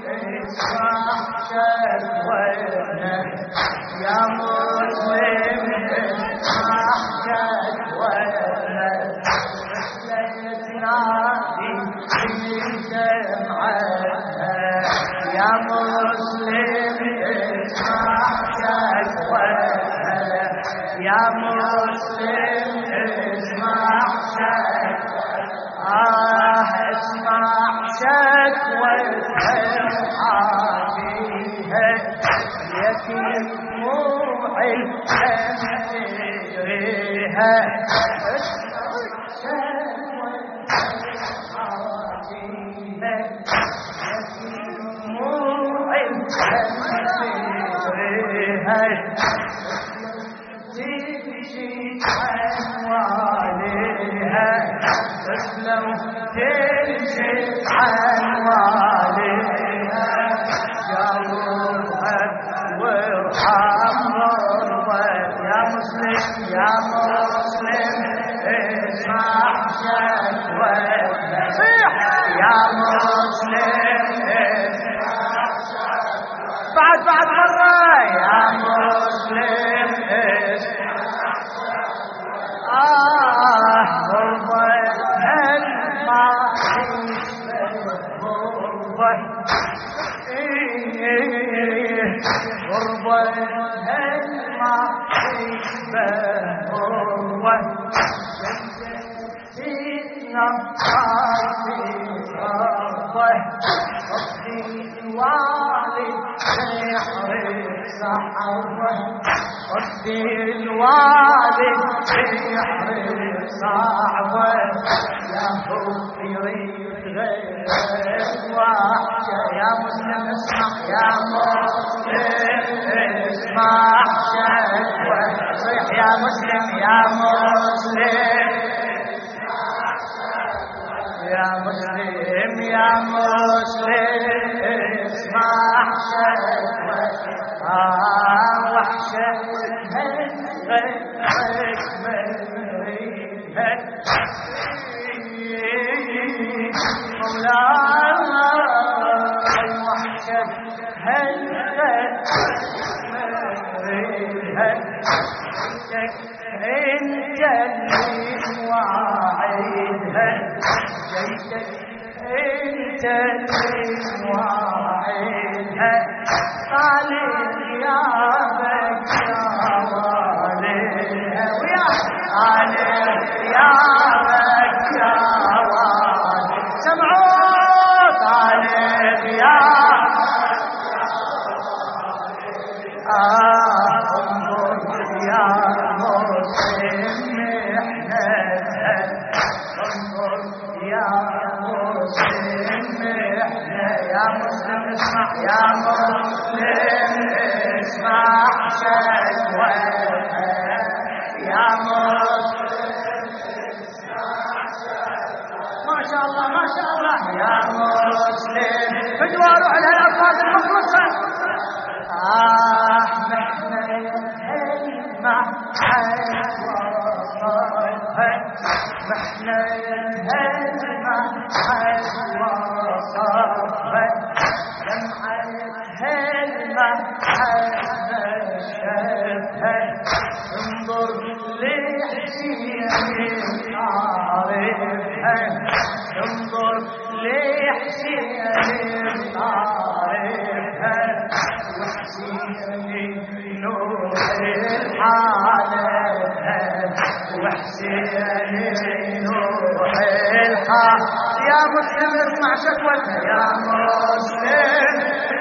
اسمع شكوتنا يا مسلم اسمع شكوتنا تنادي في دمعتها يا مسلم اسمع شكوتنا يا مسلم اسمع شكوتنا اسمع شكوتها حافيها يتيم دموعي تنزريها لو تنشد عن والدها جاوبها وارحم ربها يا مسلم يا مسلم اسمع شكوتنا يا مسلم اسمع شكوتنا بعد مرة يا مسلم غربة ما تشبه فينا في ربه ربي الوالد يحرص حظه ربي الوالد يحرص عظه يا هو يريد غير وحشه يا مسلم اسمع يا مسلم اسمع شكوى صيح يا مسلم يا مسلم يا مسلم يا مسلم اسمع شكوى وحشة غيرك من ريحك مولاي وحشة غيرك من ريحك انت اللي واعدها جيتك انت اللي واعدها طالب يا بك يا والدها ويا طالب يا بك يا والد سمعوا طالب يا انظر يا مسلم محنتها انظر يا مسلم يا مسلم اسمع يا مسلم اسمع شكوتها يا مسلم اسمع شكوتها ما شاء الله ما شاء الله يا مسلم فدوا روح للألفاظ المخلصة محنة محنة انظر لحسين عارفها انظر لحسين عارفها وحسين نور الحالة وحسين نور الحالة يا مسلم اسمع شكوتها يا مسلم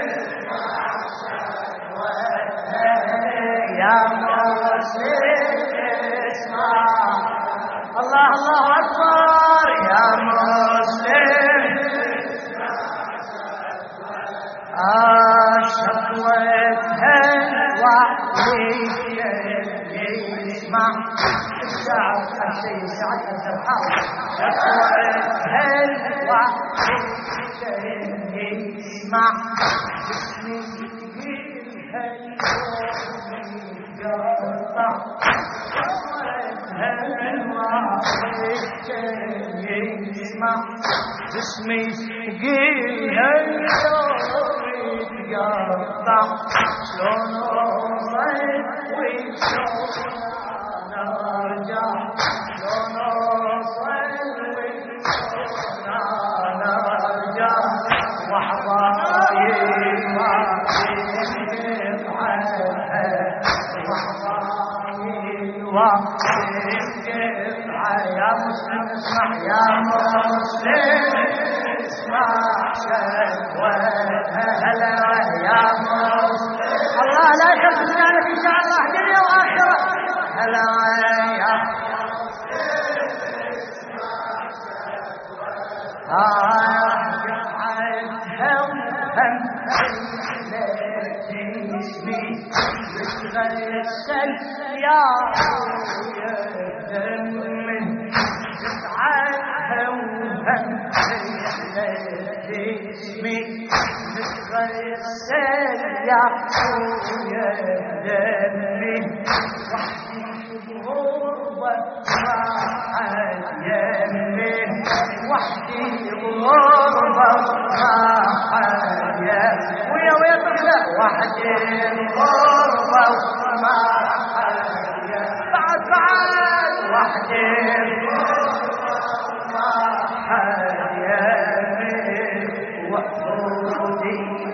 يا مسلم اسمع الله الله أكبر يا مسلم شكوتها الوحيدة يسمع الشعب الشيء سعد السبحان شكوتها الوحيدة يسمع اسمي اسمي قيلها اليوم يقطع شلون اوصل وشلون نرجع شلون اوصل وشلون نرجع وحضايل ما تنقطع وحضايل وتنقطع يا مسلم اسمع يا مسلم اسمع شكوتها هلا يا مسلم الله لا يحرمنا لك ان شاء الله دنيا واخره هلا يا بتغسل يا دمي بتعدها وهم جسمي بتغسل يا دمي وحدي غربة راحت يمي وحدي غربة راحت يمي ويا طفلة وحدي غربة راحت يمي بعد وحدي غربة راحت يمي وحدي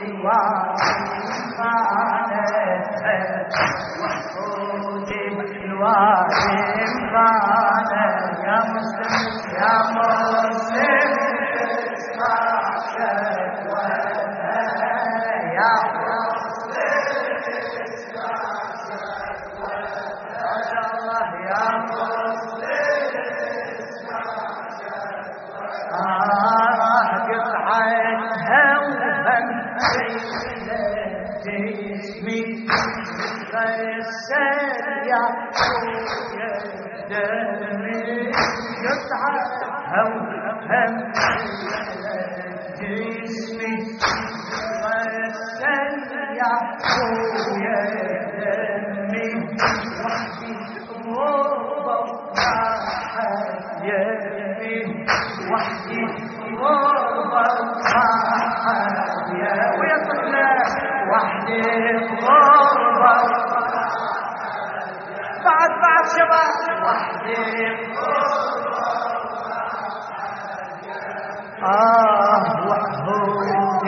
الوادم قانا يا مسلم يا مسلم اسمع شكوتها يا مسلم اسمع شكوتها ما شاء الله يا مسلم اسمع شكوتها قطعتها وهم جسمي غسل يا دمي قطعتها وهم جسمي غسل يا دمي وحدي غربة راحت يمي وحدي غربة راحت يمي ويا طفلة وحدي غربة بعد شباب وحدي وحود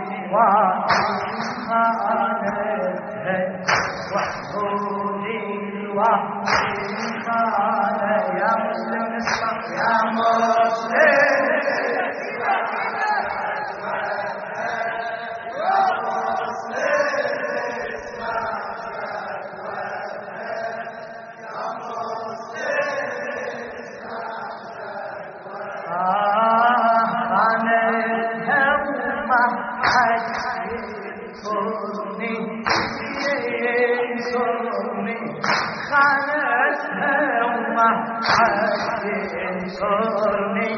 وخانتها وحود وخانتها يا مسلم اسمع يا مسلم انصرني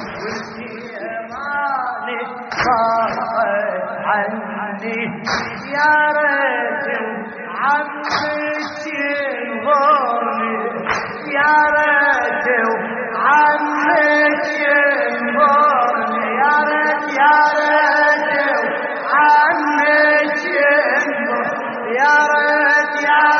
والجمال صارت عني يا ريت عمك ينظرني يا ريت عمك ينظرني يا ريت عمك ينظرني يا ريت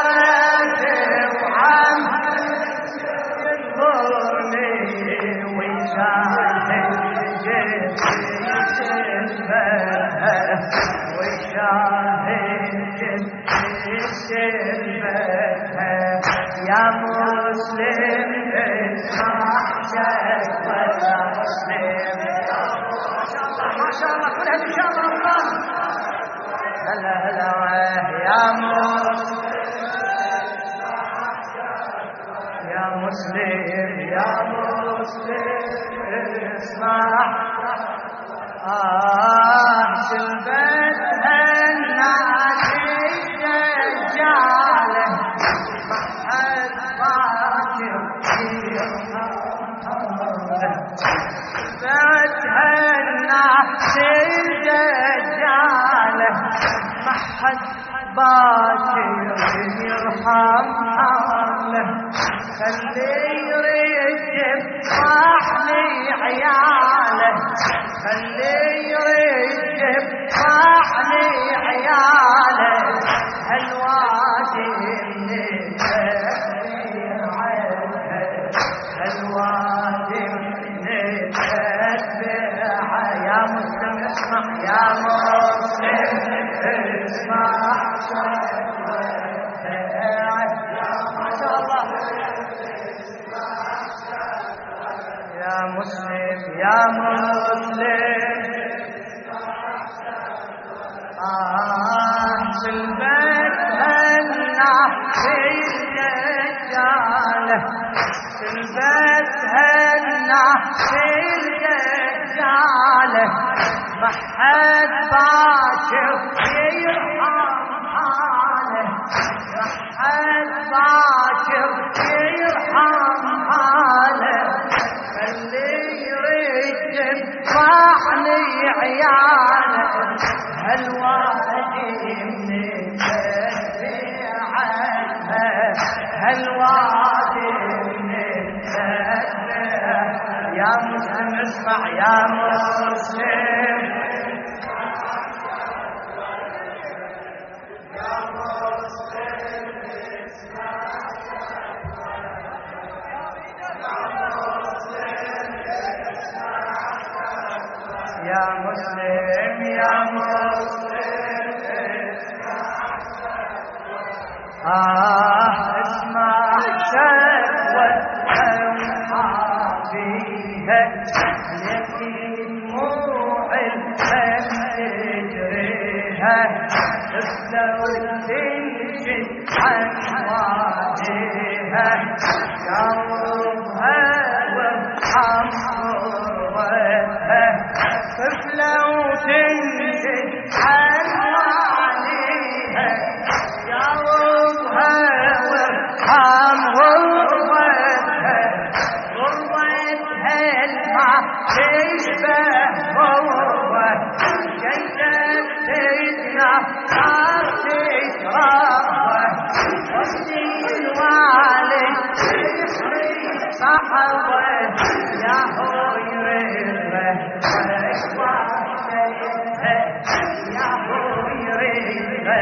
يا مسلم اسمع شكوتها يا مسلم ما شاء الله كلها ان شاء الله رمضان هلا يا مسلم يا مسلم اسمع شلبتها النادي دجاله محد باكر شلبتها النادي دجاله محد باكر يرحم حاله خلي يريد يفرحني عياله خلي يريد يفرحني عياله اسمع يا مسلم اسمع ما شاء الله يا مسلم يا مسلم في البيت هنا في الرجاله في البيت هنا في الرجاله ما حد باكر يرحم حاله ما حد باكر يرحم حاله اللي يريد ينفعني عياله هالوادي من التشفيعها هالوادي من التشفيعها يا مسلم اسمع يا مسلم يا مسلم يا مسلم اسمع شكوى أصحابيها التي دموع الهم تجريها لو تنجد عن واديها جاوبها وارحم ضرها لو تنجد عن واديها جاوبها وارحم غربتها غربتها ما تشبه غربة جنة سيدنا صار تشربه والدين والد صحبه يا هو يربه يا هو يربه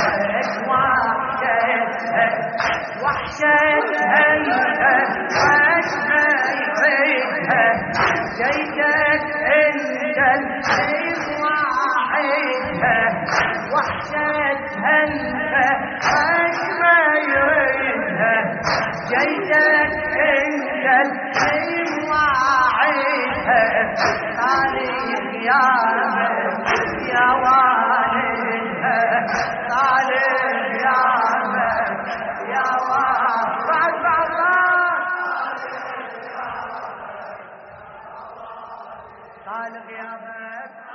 وحشتها انت وحشتها يحبها جيدك انت الحب واحدها وحشتها انت وحشتها يحبها جيدك انت الحب واحدها طالب يا يا والدها طالب يا يا بعد طالب يا